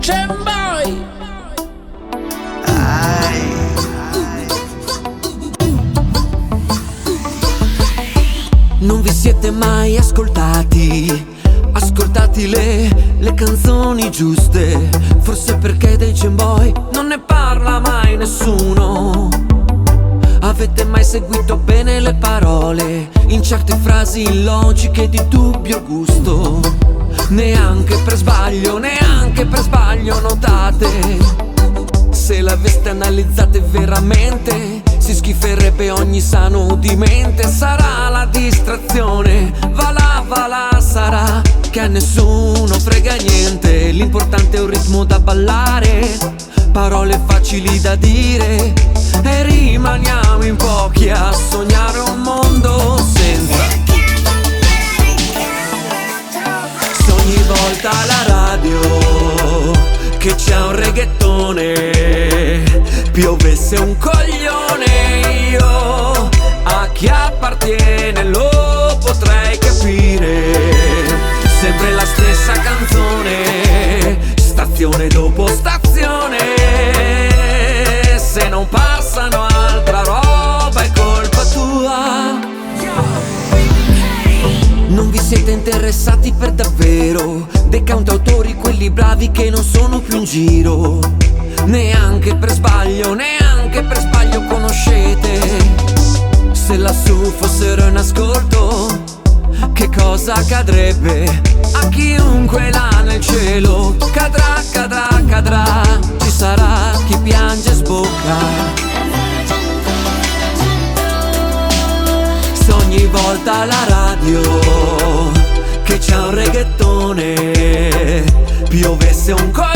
Gemboy. Non vi siete mai ascoltati le canzoni giuste? Forse perché dei Gemboy non ne parla mai nessuno. Avete mai seguito bene le parole in certe frasi illogiche di dubbio gusto? Neanche per sbaglio notate. Se l'aveste analizzate veramente, si schiferebbe ogni sano di mente. Sarà la distrazione, va là, sarà che a nessuno frega niente. L'importante è un ritmo da ballare, parole facili da dire, e rimaniamo in pochi a sognare un mondo senza. Se ogni volta la radio che c'è un reggaetone piovesse un coglione, io a chi appartiene lo potrei capire. Sempre la stessa canzone, stazione dopo stazione. Se non passano altra roba è colpa tua. Non vi siete interessati per davvero dei cantautori, quelli bravi che non sono più in giro. Neanche per sbaglio conoscete. Se lassù fossero in ascolto, che cosa accadrebbe a chiunque là nel cielo? Cadrà, ci sarà chi piange e sbocca. Se ogni volta la radio che c'è un reggaetone piovesse un